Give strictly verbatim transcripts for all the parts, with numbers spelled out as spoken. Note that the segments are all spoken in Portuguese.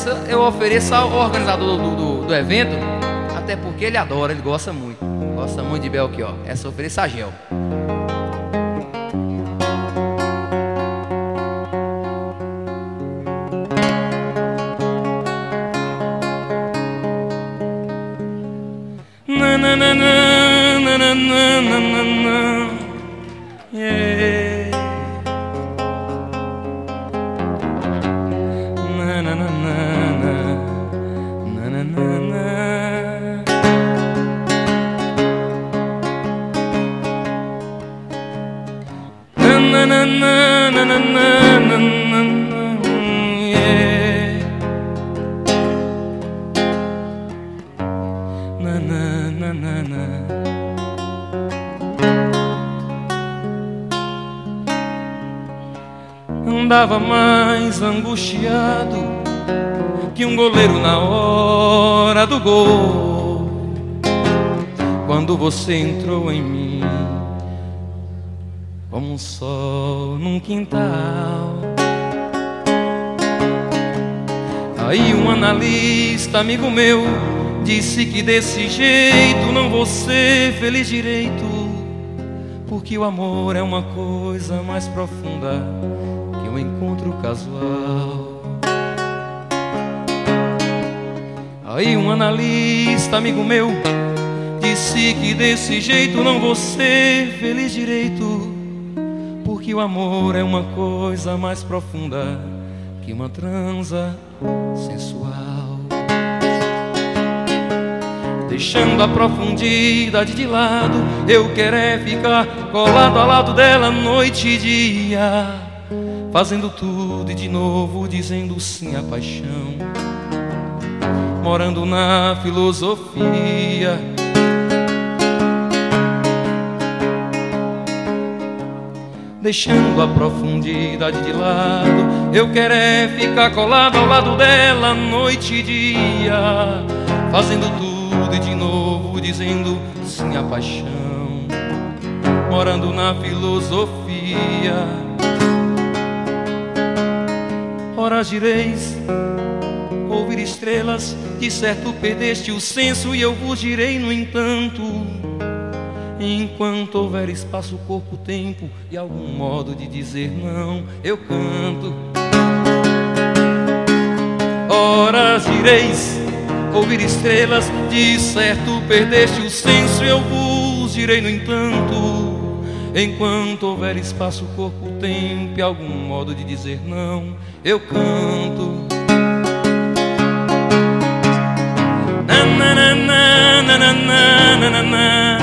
Essa eu ofereço ao organizador do, do, do evento, até porque ele adora, ele gosta muito. Gosta muito de Belchior. Essa eu ofereço a Gel. Na na na na na na na na na. Yeah. Na na na na na na na na. Na na na na na na na na. Yeah. Na na na na na. Andava mais angustiado que um goleiro na hora do gol, quando você entrou em mim como um sol num quintal. Aí um analista, amigo meu, disse que desse jeito não vou ser feliz direito, porque o amor é uma coisa mais profunda que um encontro casual. Aí um analista, amigo meu, disse que desse jeito não vou ser feliz direito, porque o amor é uma coisa mais profunda que uma transa sensual. Deixando a profundidade de lado, eu quero é ficar colado ao lado dela noite e dia, fazendo tudo e de novo dizendo sim à paixão, morando na filosofia. Deixando a profundidade de lado, eu quero é ficar colado ao lado dela noite e dia, fazendo tudo e de novo dizendo sim à paixão, morando na filosofia. Ora gireis, ouvir estrelas, de certo perdeste o senso, e eu vos direi no entanto, enquanto houver espaço, corpo, tempo e algum modo de dizer não, eu canto. Ora direis, ouvir estrelas, de certo perdeste o senso, eu vos direi no entanto, enquanto houver espaço, corpo, tempo e algum modo de dizer não, eu canto. Na na na na na na na na na.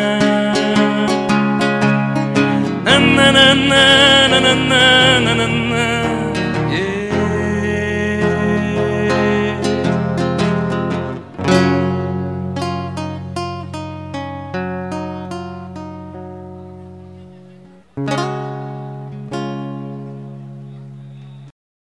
Na na na na na na na na.